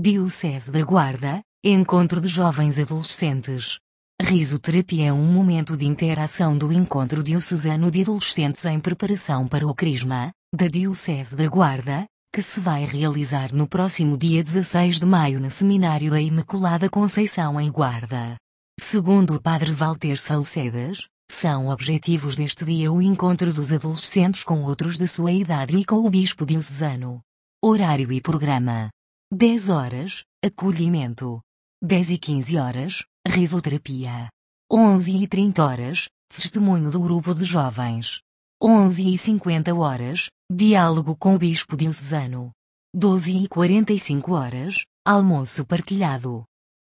Diocese da Guarda, Encontro de Jovens Adolescentes. Risoterapia é um momento de interação do Encontro Diocesano de Adolescentes em preparação para o Crisma, da Diocese da Guarda, que se vai realizar no próximo dia 16 de maio no Seminário da Imaculada Conceição em Guarda. Segundo o Padre Walter Salcedas, são objetivos deste dia o encontro dos adolescentes com outros da sua idade e com o Bispo Diocesano. Horário e programa: 10 horas, acolhimento. 10 e 15 horas, risoterapia. 11 e 30 horas, testemunho do grupo de jovens. 11 e 50 horas, diálogo com o Bispo Diocesano. 12 e 45 horas, almoço partilhado.